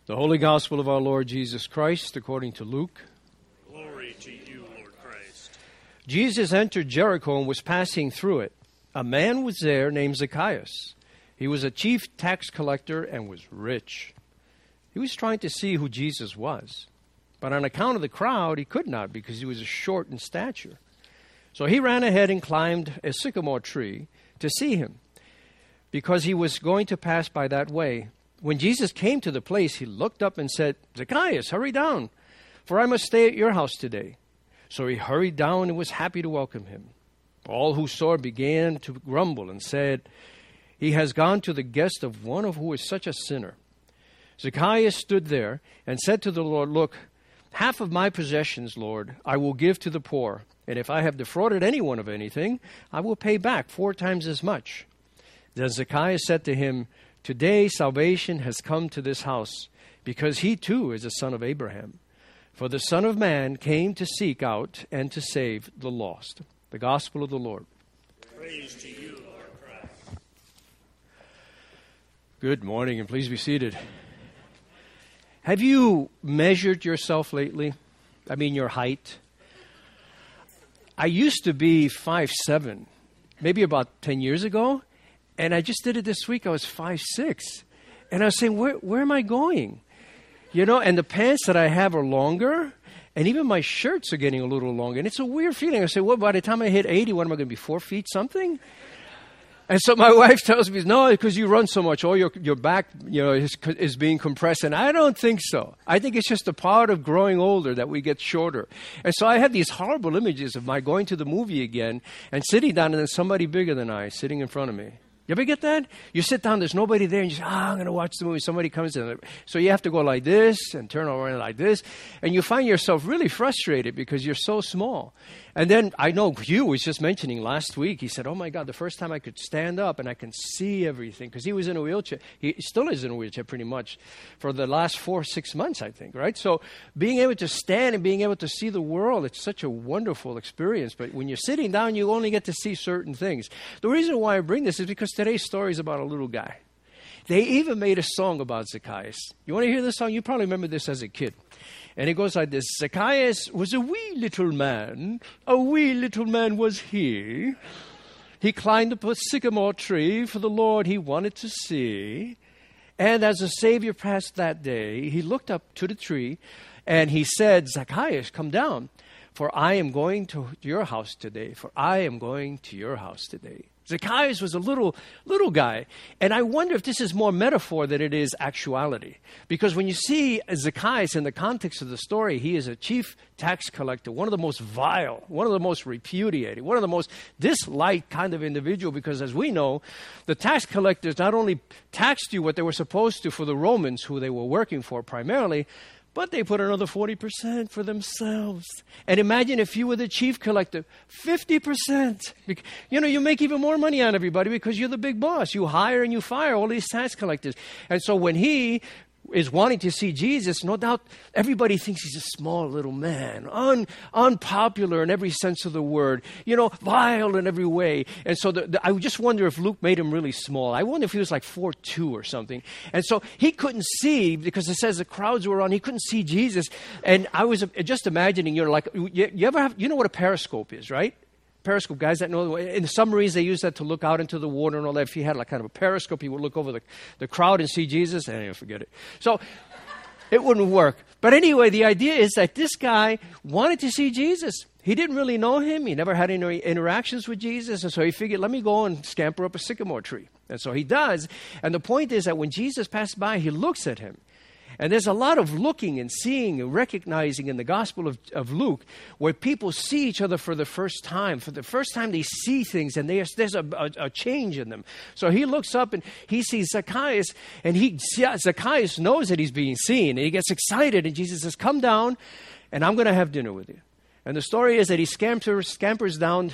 The Holy Gospel of our Lord Jesus Christ according to Luke. Glory to you, Lord Christ. Jesus entered Jericho and was passing through it. A man was there named Zacchaeus. He was a chief tax collector and was rich. He was trying to see who Jesus was. But on account of the crowd, he could not because he was short in stature. So he ran ahead and climbed a sycamore tree to see him because he was going to pass by that way. When Jesus came to the place, he looked up and said, "Zacchaeus, hurry down, for I must stay at your house today." So he hurried down and was happy to welcome him. All who saw it began to grumble and said, "He has gone to the guest of one who is such a sinner." Zacchaeus stood there and said to the Lord, "Look, half of my possessions, Lord, I will give to the poor. And if I have defrauded anyone of anything, I will pay back 4 times as much." Then Zacchaeus said to him, "Today salvation has come to this house, because he too is a son of Abraham. For the Son of Man came to seek out and to save the lost." The Gospel of the Lord. Praise to you, Lord Christ. Good morning, and please be seated. Have you measured yourself lately? I mean, your height? I used to be 5'7", maybe about 10 years ago. And I just did it this week. I was 5'6". And I was saying, where am I going? You know, and the pants that I have are longer. And even my shirts are getting a little longer. And it's a weird feeling. I say, well, by the time I hit 80, what am I going to be, 4 feet something? And so my wife tells me, "No, because you run so much, all your back, is being compressed." And I don't think so. I think it's just a part of growing older that we get shorter. And so I have these horrible images of my going to the movie again and sitting down and then somebody bigger than I sitting in front of me. You ever get that? You sit down, there's nobody there, and you say, I'm going to watch the movie. Somebody comes in. So you have to go like this and turn around like this. And you find yourself really frustrated because you're so small. And then I know Hugh was just mentioning last week, he said, "Oh my God, the first time I could stand up and I can see everything." Because he was in a wheelchair. He still is in a wheelchair pretty much for the last 4 or 6 months, I think, right? So being able to stand and being able to see the world, it's such a wonderful experience. But when you're sitting down, you only get to see certain things. The reason why I bring this is because today's story is about a little guy. They even made a song about Zacchaeus. You want to hear this song? You probably remember this as a kid. And it goes like this: "Zacchaeus was a wee little man was he. He climbed up a sycamore tree for the Lord he wanted to see. And as the Savior passed that day, he looked up to the tree and he said, 'Zacchaeus, come down, for I am going to your house today. For I am going to your house today.'" Zacchaeus was a little guy. And I wonder if this is more metaphor than it is actuality. Because when you see Zacchaeus in the context of the story, he is a chief tax collector, one of the most vile, one of the most repudiated, one of the most disliked kind of individual. Because as we know, the tax collectors not only taxed you what they were supposed to for the Romans, who they were working for primarily, but they put another 40% for themselves. And imagine if you were the chief collector, 50%. You make even more money on everybody because you're the big boss. You hire and you fire all these tax collectors. And so when he is wanting to see Jesus, no doubt everybody thinks he's a small little man, unpopular in every sense of the word, vile in every way. And so I just wonder if Luke made him really small. I wonder if he was like 4'2" or something. And so he couldn't see, because it says the crowds were on, he couldn't see Jesus. And I was just imagining, you ever have, what a periscope is, right? Periscope, guys that know, in the submarines they use that to look out into the water and all that. If he had like kind of a periscope, he would look over the crowd and see Jesus, and forget it. So it wouldn't work. But anyway, the idea is that this guy wanted to see Jesus. He didn't really know him. He never had any interactions with Jesus. And so he figured, let me go and scamper up a sycamore tree. And so he does. And the point is that when Jesus passed by, he looks at him. And there's a lot of looking and seeing and recognizing in the Gospel of Luke where people see each other for the first time. For the first time they see things, and there's a change in them. So he looks up and he sees Zacchaeus, and Zacchaeus knows that he's being seen. And he gets excited, and Jesus says, "Come down, and I'm going to have dinner with you." And the story is that he scampers down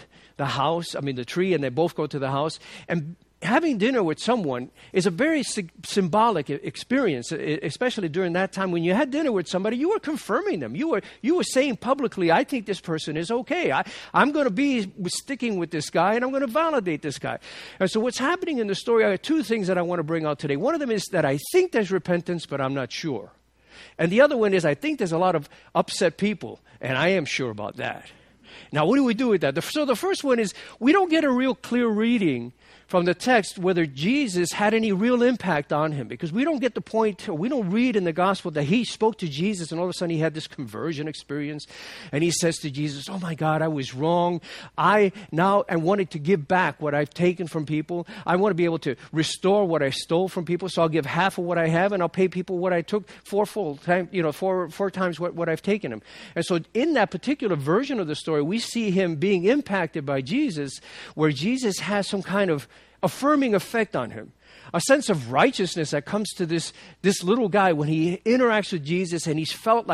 the tree, and they both go to the house. And having dinner with someone is a very symbolic experience, especially during that time. When you had dinner with somebody, you were confirming them. You were saying publicly, I think this person is okay. I'm going to be sticking with this guy, and I'm going to validate this guy. And so what's happening in the story are two things that I want to bring out today. One of them is that I think there's repentance, but I'm not sure. And the other one is, I think there's a lot of upset people, and I am sure about that. Now, what do we do with that? So the first one is, we don't get a real clear reading from the text whether Jesus had any real impact on him, because we don't get the point, or we don't read in the gospel that he spoke to Jesus and all of a sudden he had this conversion experience and he says to Jesus, oh my God, I was wrong. I wanted to give back what I've taken from people. I want to be able to restore what I stole from people, so I'll give half of what I have and I'll pay people what I took four times what I've taken them. And so in that particular version of the story, we see him being impacted by Jesus, where Jesus has some kind of affirming effect on him. A sense of righteousness that comes to this little guy when he interacts with Jesus, and he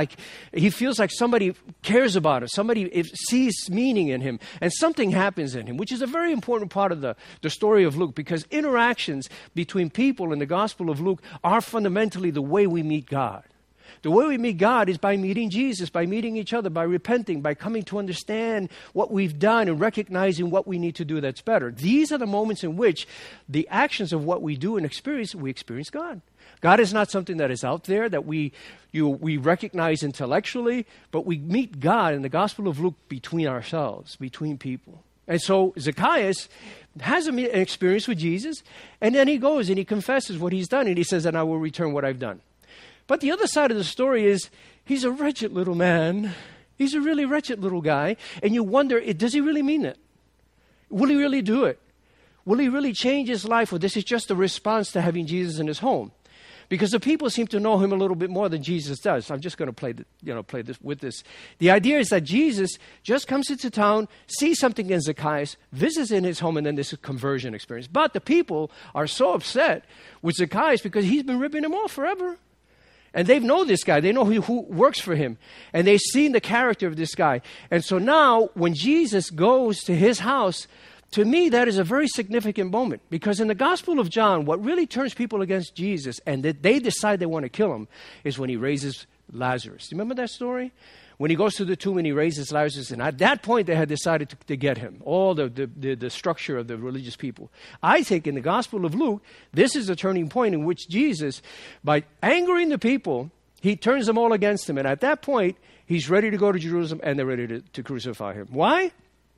feels like somebody cares about him, somebody sees meaning in him, and something happens in him, which is a very important part of the story of Luke, because interactions between people in the Gospel of Luke are fundamentally the way we meet God. The way we meet God is by meeting Jesus, by meeting each other, by repenting, by coming to understand what we've done and recognizing what we need to do that's better. These are the moments in which the actions of what we do and experience, we experience God. God is not something that is out there that we recognize intellectually, but we meet God in the Gospel of Luke between ourselves, between people. And so Zacchaeus has an experience with Jesus, and then he goes and he confesses what he's done, and he says, and I will return what I've done. But the other side of the story is, he's a wretched little man. He's a really wretched little guy. And you wonder, does he really mean it? Will he really do it? Will he really change his life? Or this is just a response to having Jesus in his home? Because the people seem to know him a little bit more than Jesus does. I'm just going to play this with this. The idea is that Jesus just comes into town, sees something in Zacchaeus, visits in his home, and then this conversion experience. But the people are so upset with Zacchaeus because he's been ripping them off forever. And they know this guy. They know who works for him. And they've seen the character of this guy. And so now, when Jesus goes to his house, to me, that is a very significant moment. Because in the Gospel of John, what really turns people against Jesus and that they decide they want to kill him is when he raises Lazarus. Do you remember that story? When he goes to the tomb and he raises Lazarus, and at that point they had decided to get him, all the structure of the religious people. I think in the Gospel of Luke, this is a turning point in which Jesus, by angering the people, he turns them all against him. And at that point, he's ready to go to Jerusalem and they're ready to crucify him. Why?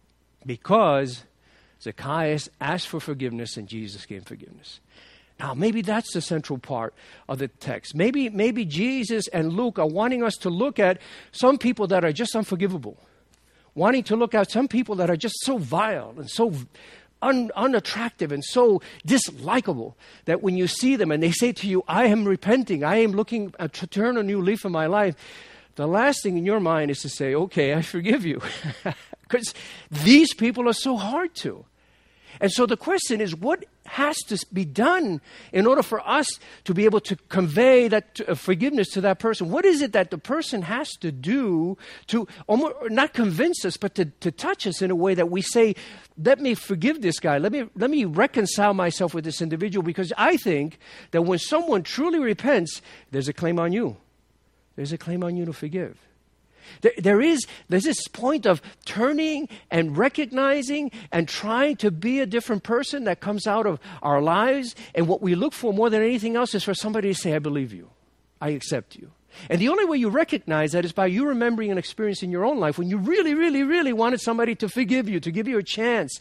Because Zacchaeus asked for forgiveness and Jesus gave forgiveness. Now, maybe that's the central part of the text. Maybe Jesus and Luke are wanting us to look at some people that are just unforgivable. Wanting to look at some people that are just so vile and so unattractive and so dislikable that when you see them and they say to you, I am repenting, I am looking to turn a new leaf in my life, the last thing in your mind is to say, okay, I forgive you. Because these people are so hard to. And so the question is, what has to be done in order for us to be able to convey that forgiveness to that person? What is it that the person has to do to almost, not convince us, but to touch us in a way that we say, let me forgive this guy. Let me reconcile myself with this individual, because I think that when someone truly repents, there's a claim on you. There's a claim on you to forgive. There's this point of turning and recognizing and trying to be a different person that comes out of our lives. And what we look for more than anything else is for somebody to say, I believe you. I accept you. And the only way you recognize that is by you remembering an experience in your own life when you really, really, really wanted somebody to forgive you, to give you a chance,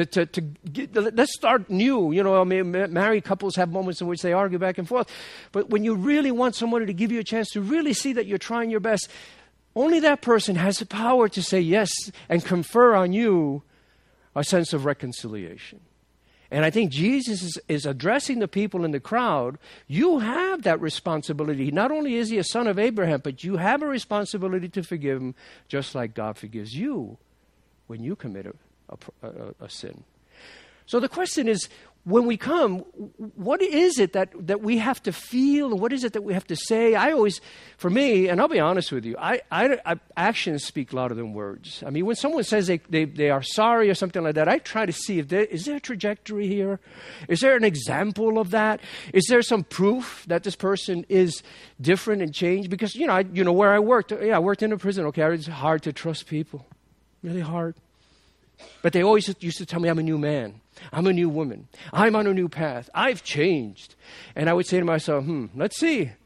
let's start new. You know, I mean, married couples have moments in which they argue back and forth. But when you really want somebody to give you a chance to really see that you're trying your best, only that person has the power to say yes and confer on you a sense of reconciliation. And I think Jesus is addressing the people in the crowd. You have that responsibility. Not only is he a son of Abraham, but you have a responsibility to forgive him just like God forgives you when you commit a sin. So the question is, when we come, what is it that we have to feel, and what is it that we have to say? For me, and I'll be honest with you, actions speak louder than words. I mean, when someone says they are sorry or something like that, I try to see is there a trajectory here? Is there an example of that? Is there some proof that this person is different and changed? Because, where I worked, I worked in a prison. Okay, it's hard to trust people, really hard. But they always used to tell me I'm a new man. I'm a new woman. I'm on a new path. I've changed. And I would say to myself, let's see.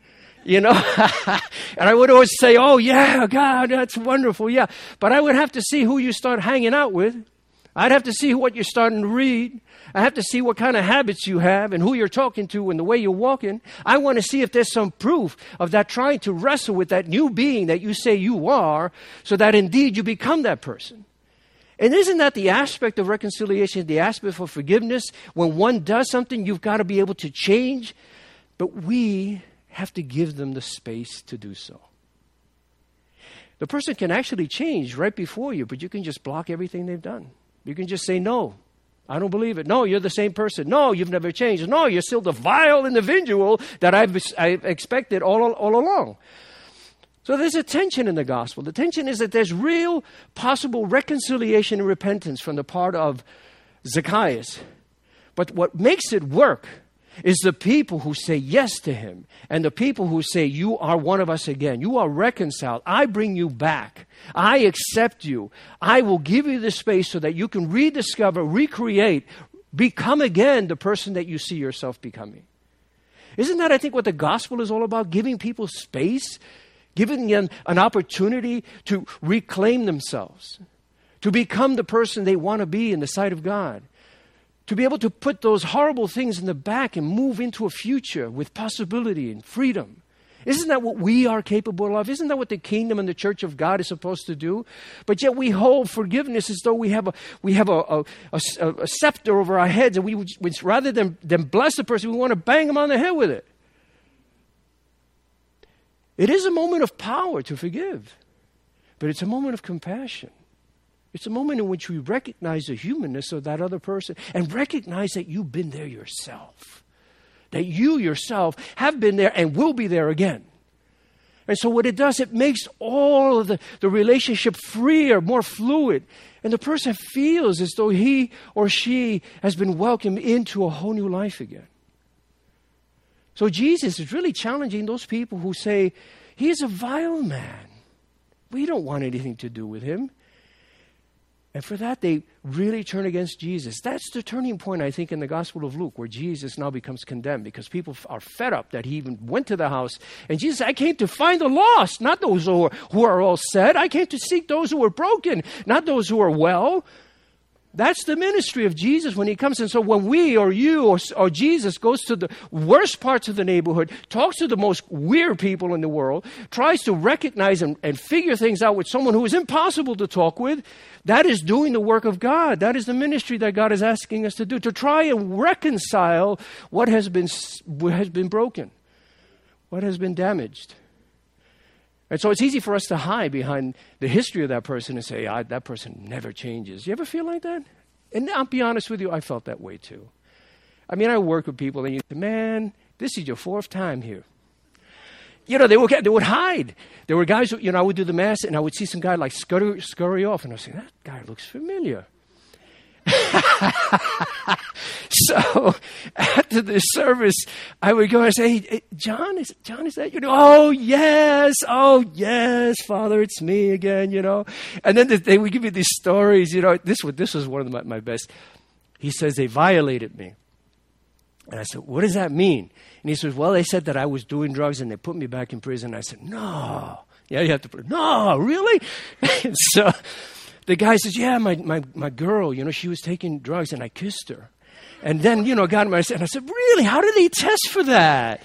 you know. And I would always say, oh, yeah, God, that's wonderful, yeah. But I would have to see who you start hanging out with. I'd have to see what you're starting to read. I have to see what kind of habits you have and who you're talking to and the way you're walking. I want to see if there's some proof of that trying to wrestle with that new being that you say you are so that indeed you become that person. And isn't that the aspect of reconciliation, the aspect of forgiveness? When one does something, you've got to be able to change. But we have to give them the space to do so. The person can actually change right before you, but you can just block everything they've done. You can just say, no, I don't believe it. No, you're the same person. No, you've never changed. No, you're still the vile individual that I've expected all along. So there's a tension in the gospel. The tension is that there's real possible reconciliation and repentance from the part of Zacchaeus. But what makes it work is the people who say yes to him and the people who say, you are one of us again. You are reconciled. I bring you back. I accept you. I will give you the space so that you can rediscover, recreate, become again the person that you see yourself becoming. Isn't that, I think, what the gospel is all about? Giving people space, giving them an opportunity to reclaim themselves, to become the person they want to be in the sight of God. To be able to put those horrible things in the back and move into a future with possibility and freedom. Isn't that what we are capable of? Isn't that what the kingdom and the church of God is supposed to do? But yet we hold forgiveness as though we have a scepter over our heads, and we rather than bless the person, we want to bang them on the head with it. It is a moment of power to forgive, but it's a moment of compassion. It's a moment in which we recognize the humanness of that other person and recognize that you've been there yourself. That you yourself have been there and will be there again. And so what it does, it makes all of the relationship freer, more fluid. And the person feels as though he or she has been welcomed into a whole new life again. So Jesus is really challenging those people who say, he is a vile man. We don't want anything to do with him. And for that, they really turn against Jesus. That's the turning point, I think, in the Gospel of Luke, where Jesus now becomes condemned because people are fed up that he even went to the house. And Jesus said, I came to find the lost, not those who are all sad. I came to seek those who are broken, not those who are well. That's the ministry of Jesus when he comes. And so when we or you or Jesus goes to the worst parts of the neighborhood, talks to the most weird people in the world, tries to recognize and figure things out with someone who is impossible to talk with, that is doing the work of God. That is the ministry that God is asking us to do, to try and reconcile what has been broken, what has been damaged. And so it's easy for us to hide behind the history of that person and say, that person never changes. You ever feel like that? And I'll be honest with you, I felt that way too. I mean, I work with people and you say, man, this is your fourth time here. You know, they would hide. There were guys, I would do the mass and I would see some guy like scurry off and I would say, that guy looks familiar. So after the service, I would go and say, hey, John, is that you? Oh yes, Father, it's me again, And then they would give me these stories, This was one of my best. He says, they violated me. And I said, what does that mean? And he says, well, they said that I was doing drugs and they put me back in prison. I said, no. Yeah, you have to put, no, really? And so the guy says, yeah, my girl, she was taking drugs and I kissed her. And then, got him, and I said, really? How did they test for that?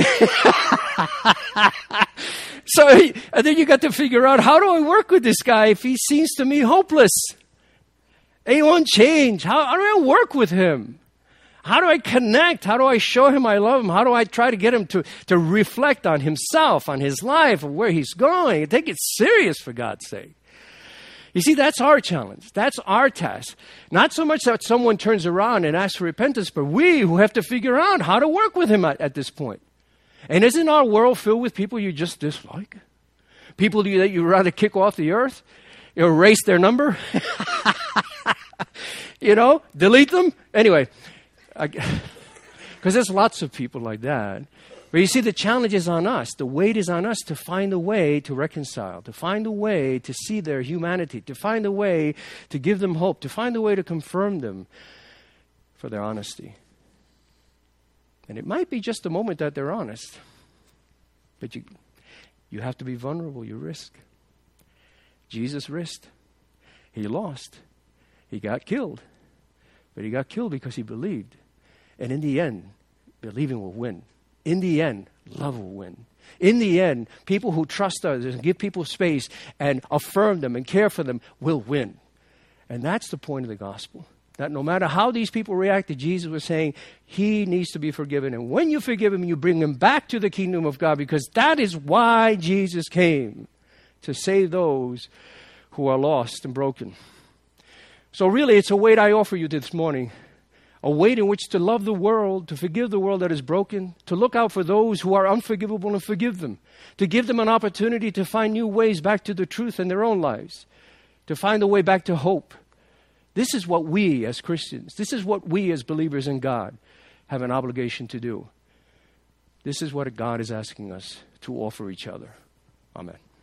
And then you got to figure out, how do I work with this guy if he seems to me hopeless? And he won't change. How do I work with him? How do I connect? How do I show him I love him? How do I try to get him to reflect on himself, on his life, and where he's going? Take it serious, for God's sake. You see, that's our challenge. That's our task. Not so much that someone turns around and asks for repentance, but we who have to figure out how to work with him at this point. And isn't our world filled with people you just dislike? People that you'd rather kick off the earth? Erase their number? Delete them? Anyway, because there's lots of people like that. But you see, the challenge is on us. The weight is on us to find a way to reconcile, to find a way to see their humanity, to find a way to give them hope, to find a way to confirm them for their honesty. And it might be just the moment that they're honest. But you have to be vulnerable. You risk. Jesus risked. He lost. He got killed. But he got killed because he believed. And in the end, believing will win. In the end, love will win. In the end, people who trust others and give people space and affirm them and care for them will win. And that's the point of the gospel. That no matter how these people reacted, Jesus was saying he needs to be forgiven. And when you forgive him, you bring him back to the kingdom of God, because that is why Jesus came, to save those who are lost and broken. So really, it's a weight I offer you this morning. A weight in which to love the world, to forgive the world that is broken, to look out for those who are unforgivable and forgive them, to give them an opportunity to find new ways back to the truth in their own lives, to find a way back to hope. This is what we as Christians, this is what we as believers in God have an obligation to do. This is what God is asking us to offer each other. Amen.